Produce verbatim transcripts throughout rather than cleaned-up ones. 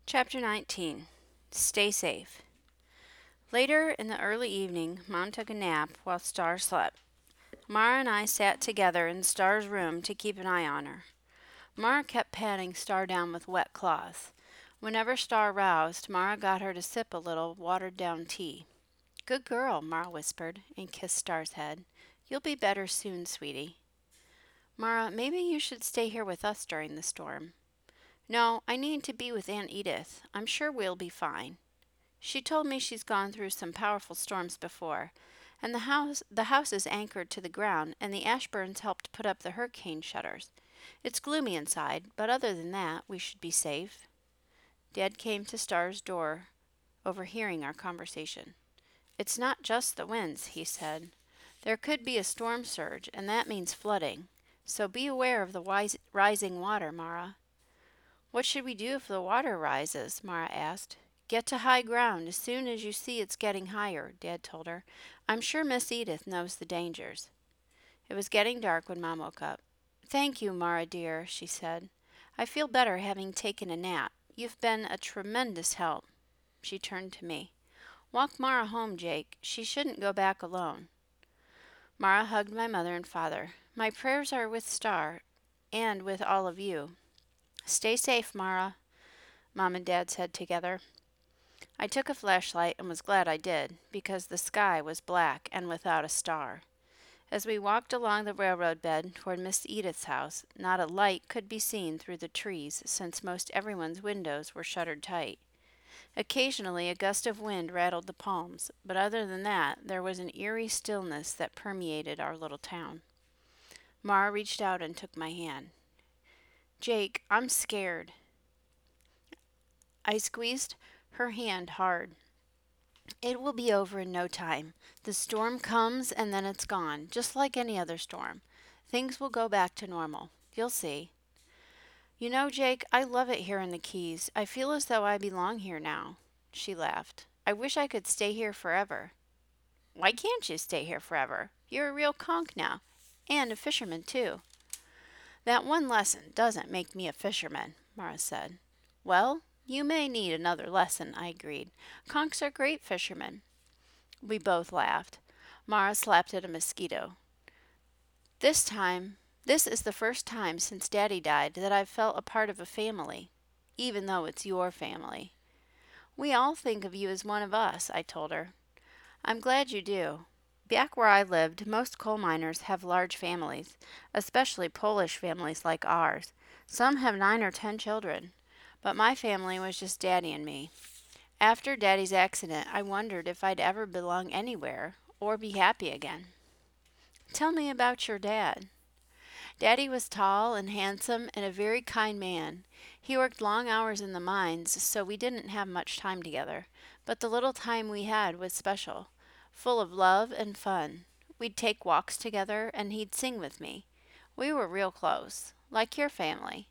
Chapter nineteen. Stay safe. Later in the early evening, Mom took a nap while Star slept. Mara and I sat together in Star's room to keep an eye on her. Mara kept patting Star down with wet cloths. Whenever Star roused, Mara got her to sip a little watered-down tea. "Good girl," Mara whispered, and kissed Star's head. "You'll be better soon, sweetie." "Mara, maybe you should stay here with us during the storm." "No, I need to be with Aunt Edith. I'm sure we'll be fine. She told me she's gone through some powerful storms before, and the house the house is anchored to the ground, and the Ashburns helped put up the hurricane shutters. It's gloomy inside, but other than that, we should be safe." Dad came to Star's door, overhearing our conversation. "It's not just the winds," he said. "There could be a storm surge, and that means flooding. So be aware of the wise, rising water, Mara." "What should we do if the water rises?" Mara asked. "Get to high ground as soon as you see it's getting higher," Dad told her. "I'm sure Miss Edith knows the dangers." It was getting dark when Mom woke up. "Thank you, Mara dear," she said. "I feel better having taken a nap. You've been a tremendous help." She turned to me. "Walk Mara home, Jake. She shouldn't go back alone." Mara hugged my mother and father. "My prayers are with Star and with all of you." "Stay safe, Mara," Mom and Dad said together. I took a flashlight and was glad I did, because the sky was black and without a star. As we walked along the railroad bed toward Miss Edith's house, not a light could be seen through the trees, since most everyone's windows were shuttered tight. Occasionally a gust of wind rattled the palms, but other than that, there was an eerie stillness that permeated our little town. Mara reached out and took my hand. "Jake, I'm scared." I squeezed her hand hard. "It will be over in no time. The storm comes and then it's gone, just like any other storm. Things will go back to normal. You'll see." "You know, Jake, I love it here in the Keys. I feel as though I belong here now." She laughed. "I wish I could stay here forever." "Why can't you stay here forever? You're a real conch now, and a fisherman, too." "That one lesson doesn't make me a fisherman," Mara said. "Well, you may need another lesson," I agreed. "Conchs are great fishermen." We both laughed. Mara slapped at a mosquito. "This time, this is the first time since Daddy died that I've felt a part of a family, even though it's your family." "We all think of you as one of us," I told her. "I'm glad you do. Back where I lived, most coal miners have large families, especially Polish families like ours. Some have nine or ten children. But my family was just Daddy and me. After Daddy's accident, I wondered if I'd ever belong anywhere or be happy again." "Tell me about your dad." "Daddy was tall and handsome and a very kind man. He worked long hours in the mines, so we didn't have much time together. But the little time we had was special, full of love and fun. We'd take walks together, and he'd sing with me. We were real close, like your family."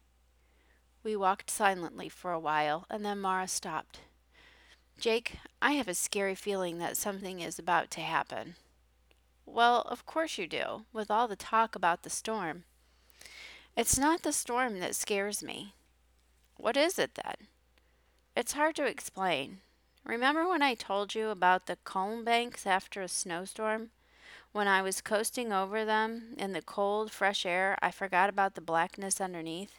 We walked silently for a while, and then Mara stopped. "Jake, I have a scary feeling that something is about to happen." "Well, of course you do, with all the talk about the storm." "It's not the storm that scares me." "What is it then?" "It's hard to explain. Remember when I told you about the calm banks after a snowstorm? When I was coasting over them in the cold, fresh air, I forgot about the blackness underneath."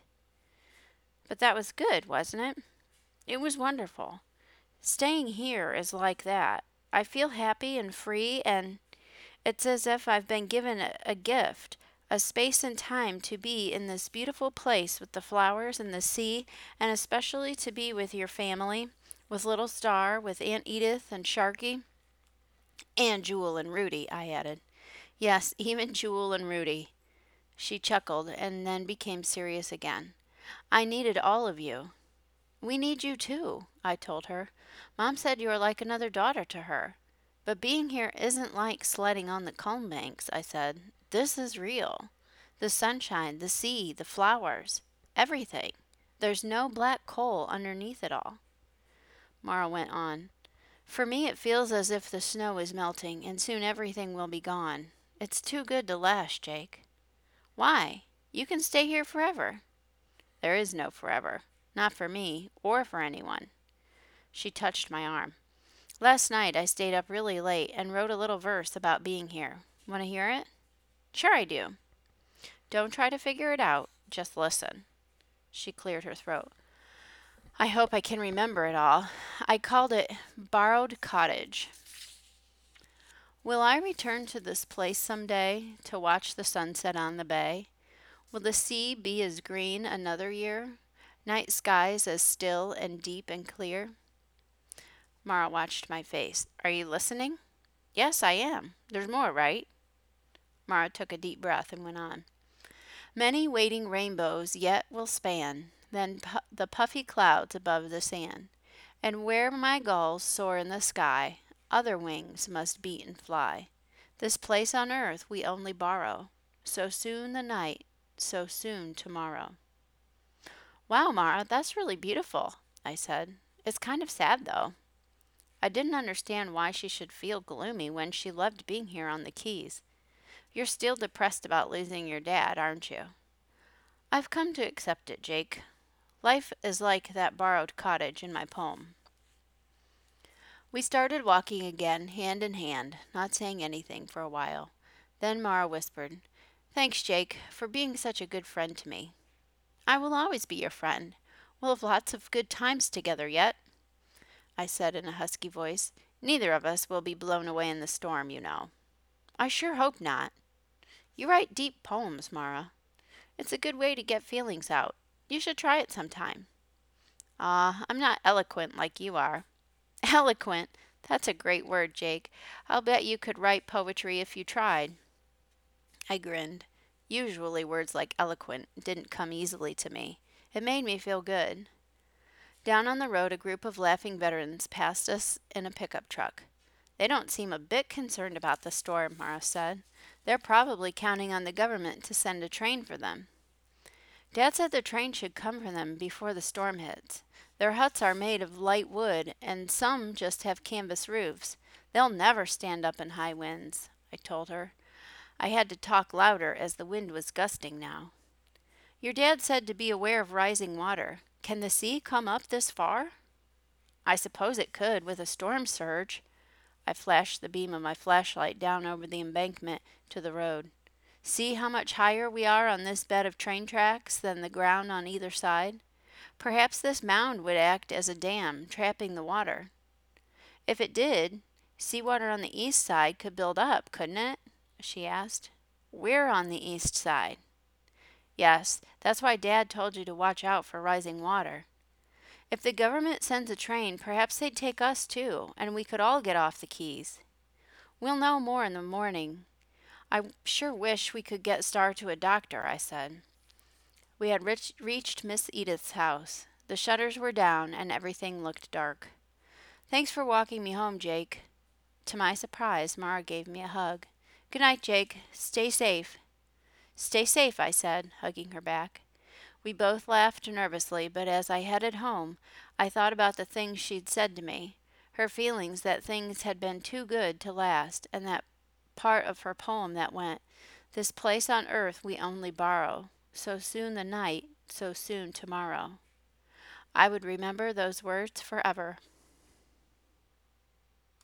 "But that was good, wasn't it?" "It was wonderful. Staying here is like that. I feel happy and free, and it's as if I've been given a, a gift, a space and time to be in this beautiful place with the flowers and the sea, and especially to be with your family, with little Star, with Aunt Edith and Sharky." "And Jewel and Rudy," I added. "Yes, even Jewel and Rudy." She chuckled and then became serious again. "I needed all of you." "We need you too," I told her. "Mom said you are like another daughter to her." "But being here isn't like sledding on the calm banks," I said. "This is real. The sunshine, the sea, the flowers, everything. There's no black coal underneath it all." Mara went on. "For me it feels as if the snow is melting, and soon everything will be gone. It's too good to last, Jake." "Why? You can stay here forever." "There is no forever. Not for me, or for anyone. She touched my arm. Last night I stayed up really late and wrote a little verse about being here. Want to hear it? Sure I do. Don't try to figure it out. Just listen. She cleared her throat. I hope I can remember it all. I called it Borrowed Cottage. Will I return to this place some day to watch the sunset on the bay? Will the sea be as green another year? Night skies as still and deep and clear? Mara watched my face. Are you listening? Yes, I am. There's more, right? Mara took a deep breath and went on. Many waiting rainbows yet will span, then pu- the puffy clouds above the sand. And where my gulls soar in the sky, other wings must beat and fly. This place on earth we only borrow. So soon the night, so soon tomorrow. Wow, Mara, that's really beautiful, I said. It's kind of sad, though. I didn't understand why she should feel gloomy when she loved being here on the Keys. You're still depressed about losing your dad, aren't you? I've come to accept it, Jake. Life is like that borrowed cottage in my poem. We started walking again, hand in hand, not saying anything for a while. Then Mara whispered, Thanks, Jake, for being such a good friend to me. I will always be your friend. We'll have lots of good times together yet, I said in a husky voice. Neither of us will be blown away in the storm, you know. I sure hope not. You write deep poems, Mara. It's a good way to get feelings out. You should try it sometime. Ah, I'm not eloquent like you are. Eloquent? That's a great word, Jake. I'll bet you could write poetry if you tried. I grinned. Usually words like eloquent didn't come easily to me. It made me feel good. Down on the road, a group of laughing veterans passed us in a pickup truck. They don't seem a bit concerned about the storm, Mara said. They're probably counting on the government to send a train for them. Dad said the train should come for them before the storm hits. Their huts are made of light wood, and some just have canvas roofs. They'll never stand up in high winds, I told her. I had to talk louder as the wind was gusting now. Your dad said to be aware of rising water. Can the sea come up this far? I suppose it could with a storm surge. I flashed the beam of my flashlight down over the embankment to the road. See how much higher we are on this bed of train tracks than the ground on either side? Perhaps this mound would act as a dam, trapping the water. If it did, seawater on the east side could build up, couldn't it? She asked. We're on the east side. Yes, that's why Dad told you to watch out for rising water. If the government sends a train, perhaps they'd take us too, and we could all get off the Keys. We'll know more in the morning. I sure wish we could get Star to a doctor, I said. We had reach, reached Miss Edith's house. The shutters were down, and everything looked dark. Thanks for walking me home, Jake. To my surprise, Mara gave me a hug. Good night, Jake. Stay safe. Stay safe, I said, hugging her back. We both laughed nervously, but as I headed home, I thought about the things she'd said to me, her feelings that things had been too good to last, and that part of her poem that went, This place on earth we only borrow, so soon the night, so soon tomorrow. I would remember those words forever.